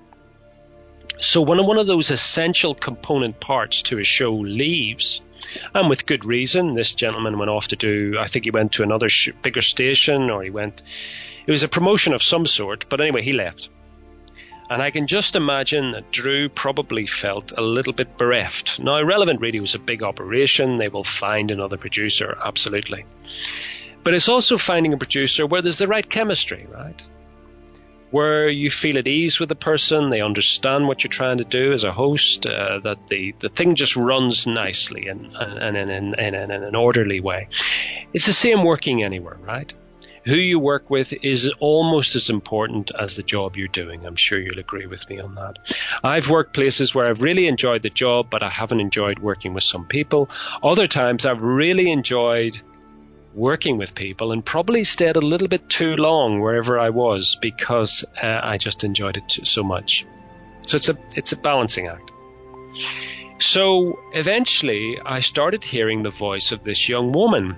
So when one of those essential component parts to a show leaves, and with good reason, this gentleman went off to do, I think he went to another sh- bigger station, or he went, it was a promotion of some sort, but anyway, he left. And I can just imagine that Drew probably felt a little bit bereft. Now, Relevant Radio is a big operation. They will find another producer, absolutely. But it's also finding a producer where there's the right chemistry, right? Where you feel at ease with the person, they understand what you're trying to do as a host, uh, that the, the thing just runs nicely and, and, and, and, and, and in an orderly way. It's the same working anywhere, right? Who you work with is almost as important as the job you're doing. I'm sure you'll agree with me on that. I've worked places where I've really enjoyed the job, but I haven't enjoyed working with some people. Other times I've really enjoyed working with people and probably stayed a little bit too long wherever I was because uh, I just enjoyed it so much. So it's a it's a balancing act. So eventually I started hearing the voice of this young woman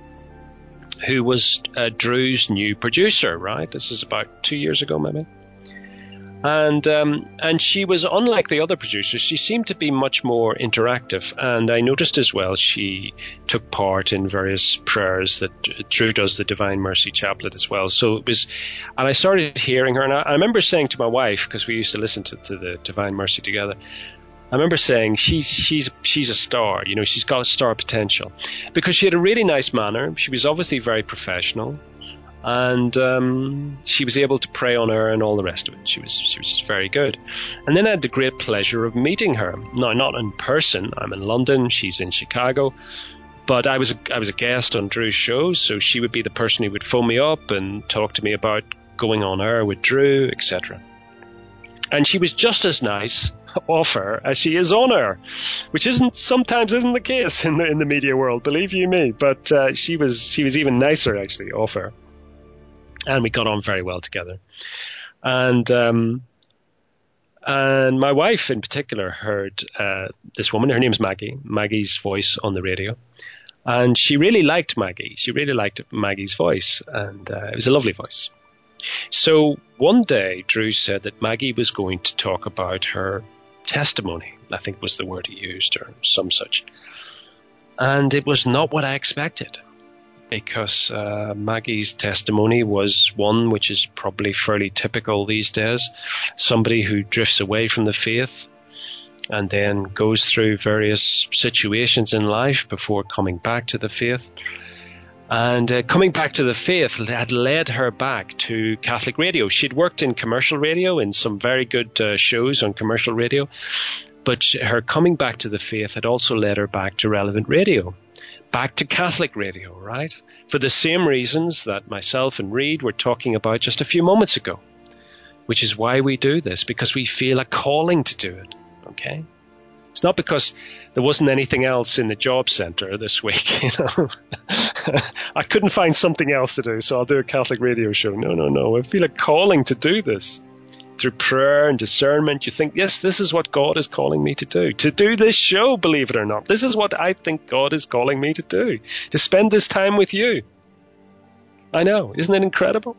who was uh, Drew's new producer, right? This is about two years ago, maybe. And um, and she was unlike the other producers. She seemed to be much more interactive. And I noticed as well she took part in various prayers that Drew does, the Divine Mercy Chaplet as well. So it was, and I started hearing her. And I, I remember saying to my wife, because we used to listen to, to the Divine Mercy together, I remember saying she's she's she's a star. You know, she's got a star potential, because she had a really nice manner. She was obviously very professional. And um, she was able to pray on her and all the rest of it. She was she was just very good. And then I had the great pleasure of meeting her. No, not in person. I'm in London. She's in Chicago. But I was a, I was a guest on Drew's show, so she would be the person who would phone me up and talk to me about going on air with Drew, et cetera. And she was just as nice off air as she is on air, which isn't sometimes isn't the case in the in the media world, believe you me. But uh, she was she was even nicer actually off air. And we got on very well together. And um, and my wife in particular heard uh, this woman, her name's Maggie, Maggie's voice on the radio. And she really liked Maggie. She really liked Maggie's voice. And uh, it was a lovely voice. So one day, Drew said that Maggie was going to talk about her testimony, I think was the word he used, or some such. And it was not what I expected. Because uh, Maggie's testimony was one which is probably fairly typical these days. Somebody who drifts away from the faith and then goes through various situations in life before coming back to the faith. And uh, coming back to the faith had led her back to Catholic radio. She'd worked in commercial radio in some very good uh, shows on commercial radio. But her coming back to the faith had also led her back to relevant radio. Back to Catholic radio, right? For the same reasons that myself and Reed were talking about just a few moments ago, which is why we do this, because we feel a calling to do it, okay? It's not because there wasn't anything else in the job centre this week, you know. I couldn't find something else to do, so I'll do a Catholic radio show. No, no, no. I feel a calling to do this. Through prayer and discernment, you think, yes, this is what God is calling me to do. To do this show, believe it or not. This is what I think God is calling me to do. To spend this time with you. I know. Isn't it incredible?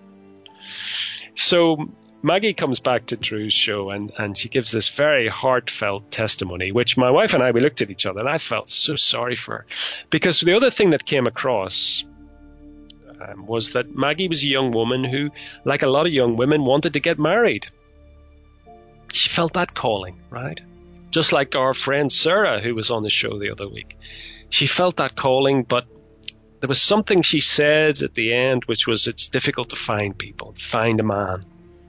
So Maggie comes back to Drew's show and, and she gives this very heartfelt testimony, which my wife and I, we looked at each other and I felt so sorry for her. Because the other thing that came across Um, was that Maggie was a young woman who, like a lot of young women, wanted to get married. She felt that calling, right? Just like our friend Sarah, who was on the show the other week. She felt that calling, but there was something she said at the end, which was, it's difficult to find people, find a man.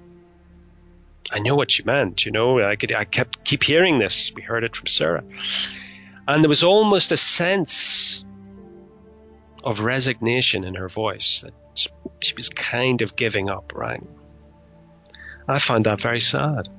I know what she meant, you know. I, could, I kept keep hearing this. We heard it from Sarah. And there was almost a sense of resignation in her voice, that she was kind of giving up, right? I found that very sad.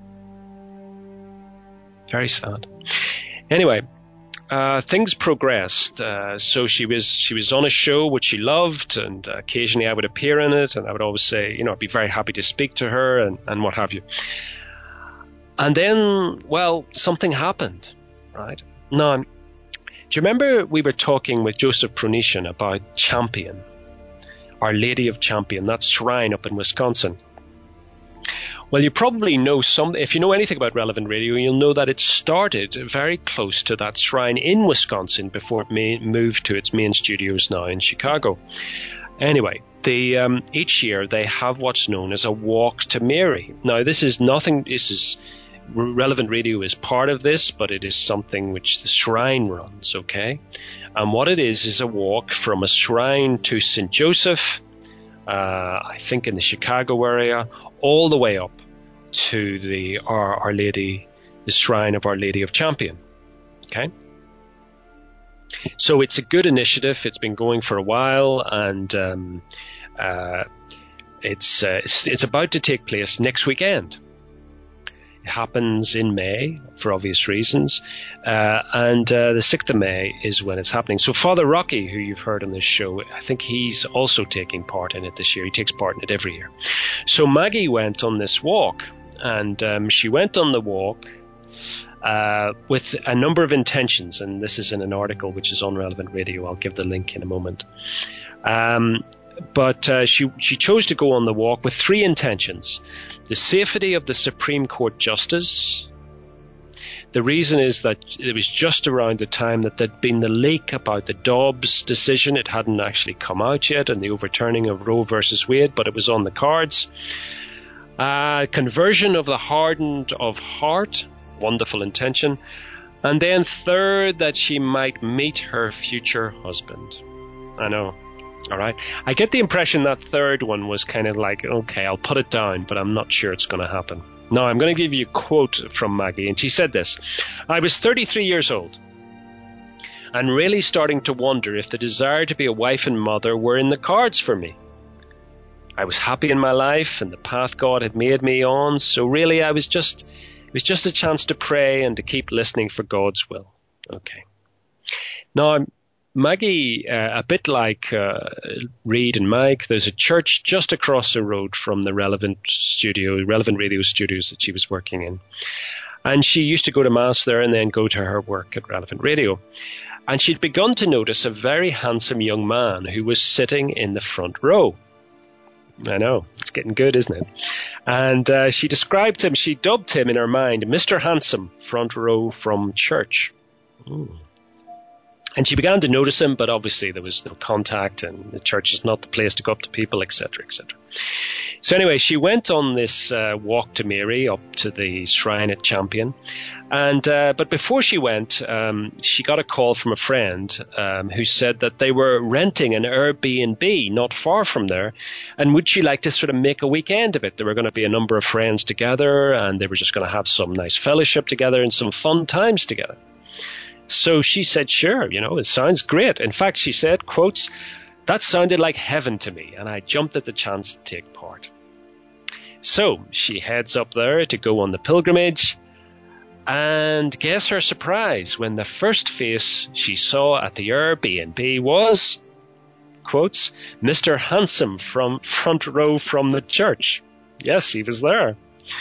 Very sad. Anyway, uh, things progressed. Uh, so she was she was on a show which she loved, and uh, occasionally I would appear in it, and I would always say, you know, I'd be very happy to speak to her, and, and what have you. And then, well, something happened, right? Now, do you remember we were talking with Joseph Pronician about Champion, Our Lady of Champion, that shrine up in Wisconsin? Well, you probably know some, if you know anything about Relevant Radio, you'll know that it started very close to that shrine in Wisconsin before it may, moved to its main studios now in Chicago. Anyway, the, um, each year they have what's known as a Walk to Mary. Now, this is nothing, this is, Relevant Radio is part of this, but it is something which the shrine runs, okay? And what it is, is a walk from a shrine to Saint Joseph, uh, I think in the Chicago area, all the way up to the Our, Our Lady, the shrine of Our Lady of Champion, okay? So it's a good initiative. It's been going for a while, and um, uh, it's, uh, it's it's about to take place next weekend. It happens in May for obvious reasons, uh, and uh, the sixth of May is when it's happening. So Father Rocky, who you've heard on this show, I think he's also taking part in it this year. He takes part in it every year. So Maggie went on this walk, and um, she went on the walk, uh, with a number of intentions, and this is in an article which is on Relevant Radio. I'll give the link in a moment. Um, but uh, she, she chose to go on the walk with three intentions: the safety of the Supreme Court justice. The reason is that it was just around the time that there'd been the leak about the Dobbs decision. It hadn't actually come out yet, and the overturning of Roe versus Wade, but it was on the cards. Uh, conversion of the hardened of heart, wonderful intention. And then third, that she might meet her future husband. I know. All right. I get the impression that third one was kind of like, okay, I'll put it down, but I'm not sure it's going to happen. Now, I'm going to give you a quote from Maggie, and she said this: I was thirty-three years old and really starting to wonder if the desire to be a wife and mother were in the cards for me. I was happy in my life and the path God had made me on, so really I was just, it was just a chance to pray and to keep listening for God's will. Okay. Now, Maggie, uh, a bit like uh, Reed and Mike, there's a church just across the road from the Relevant studio, Relevant Radio studios that she was working in. And she used to go to Mass there and then go to her work at Relevant Radio. And she'd begun to notice a very handsome young man who was sitting in the front row. I know, it's getting good, isn't it? And uh, she described him, she dubbed him in her mind, Mister Handsome, front row from church. Ooh. And she began to notice him, but obviously there was no contact, and the church is not the place to go up to people, et cetera, et cetera. So anyway, she went on this uh, walk to Mary up to the shrine at Champion. And uh, but before she went, um, she got a call from a friend um, who said that they were renting an Airbnb not far from there, and would she like to sort of make a weekend of it? There were going to be a number of friends together, and they were just going to have some nice fellowship together and some fun times together. So she said, sure, you know, it sounds great. In fact, she said, quotes, that sounded like heaven to me, and I jumped at the chance to take part. So she heads up there to go on the pilgrimage, and guess her surprise when the first face she saw at the Airbnb was, quotes, Mister Handsome from front row from the church. Yes, he was there.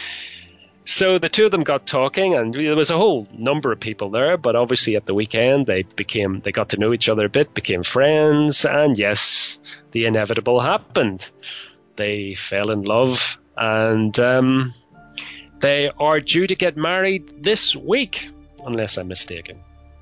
So the two of them got talking, and there was a whole number of people there, but obviously at the weekend they became, they got to know each other a bit, became friends, and yes, the inevitable happened. They fell in love, and um, they are due to get married this week, unless I'm mistaken.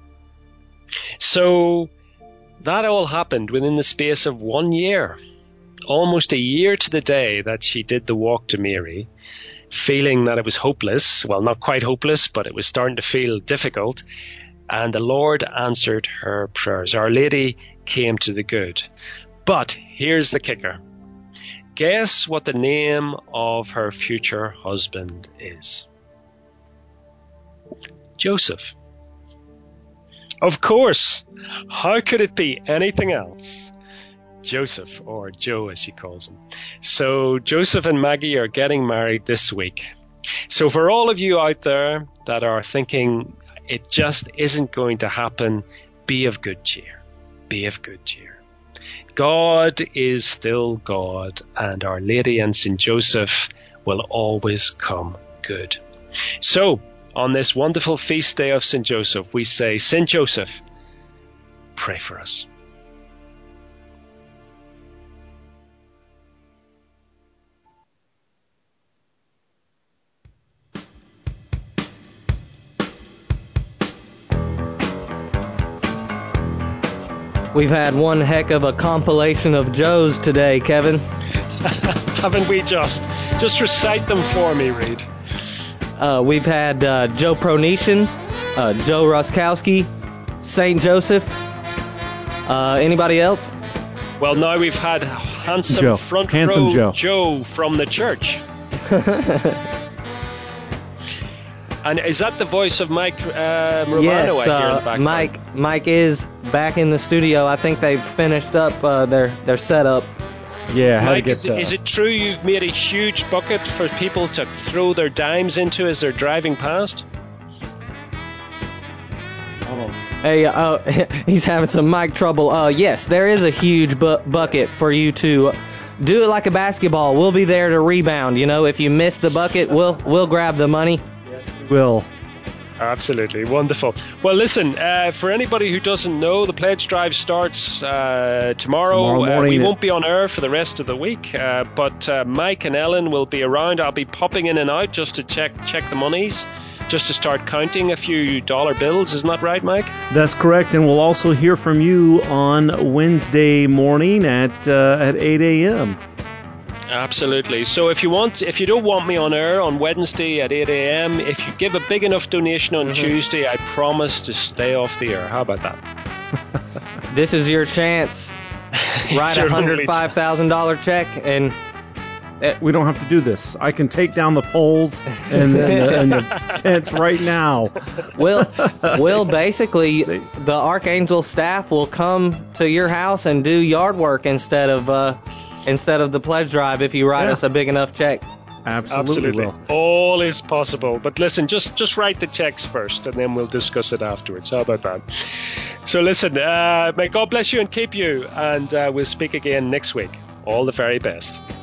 So that all happened within the space of one year, almost a year to the day that she did the walk to Mary, feeling that it was hopeless. Well, not quite hopeless, but it was starting to feel difficult. And the Lord answered her prayers. Our Lady came to the good. But here's the kicker. Guess what the name of her future husband is? Joseph. Of course. How could it be anything else? Joseph, or Joe as she calls him. So Joseph and Maggie are getting married this week. So for all of you out there that are thinking it just isn't going to happen, be of good cheer. Be of good cheer. God is still God, and Our Lady and Saint Joseph will always come good. So on this wonderful feast day of Saint Joseph, we say, Saint Joseph, pray for us. We've had one heck of a compilation of Joes today, Kevin. Haven't we just? Just recite them for me, Reed. Uh, we've had uh, Joe Pronetian, uh, Joe Ruskowski, Saint Joseph. Uh, anybody else? Well, now we've had handsome Joe. front handsome row Joe. Joe from the church. And is that the voice of Mike uh, Romano yes, I hear in the uh, background? Mike. Mike is back in the studio. I think they've finished up uh, their their setup. Yeah, how to Mike, get is, it, uh, is it true you've made a huge bucket for people to throw their dimes into as they're driving past? Hey, uh, he's having some mic trouble. Uh, yes, there is a huge bu- bucket for you to do it like a basketball. We'll be there to rebound. You know, if you miss the bucket, we'll we'll grab the money. will. Absolutely. Wonderful. Well, listen, uh, for anybody who doesn't know, the pledge drive starts uh, tomorrow. Tomorrow uh, morning we at- won't be on air for the rest of the week, uh, but uh, Mike and Ellen will be around. I'll be popping in and out just to check check the monies, just to start counting a few dollar bills. Isn't that right, Mike? That's correct, and we'll also hear from you on Wednesday morning at uh, at eight a.m. Absolutely. So if you want, if you don't want me on air on Wednesday at eight a.m., if you give a big enough donation on mm-hmm. Tuesday, I promise to stay off the air. How about that? This is your chance. Write a one hundred five thousand dollars check and... We don't have to do this. I can take down the poles and, and, the, and the tents right now. Will, will basically, the Archangel staff will come to your house and do yard work instead of uh, instead of the pledge drive if you write yeah. us a big enough check. Absolutely. Absolutely. Will. All is possible. But listen, just, just write the checks first and then we'll discuss it afterwards. How about that? So listen, uh, may God bless you and keep you. And uh, we'll speak again next week. All the very best.